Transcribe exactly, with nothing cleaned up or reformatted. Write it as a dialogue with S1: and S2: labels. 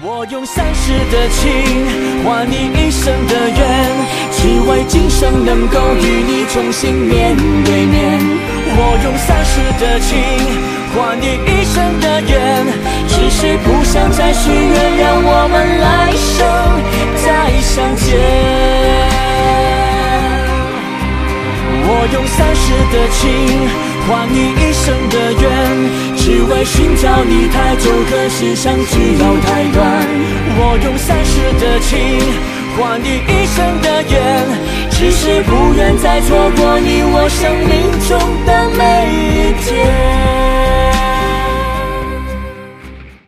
S1: 我用三世的情换你一生的缘，只为今生能够与你重新面对面。我用三世的情换你一生的缘，只是不想再许愿，让我们来生再相见。我用三世的情换你一生的缘，只为寻找你太久，可是相聚要太短。我用三世的情换你一生的缘，只是不愿再错过你我生命中的每一天。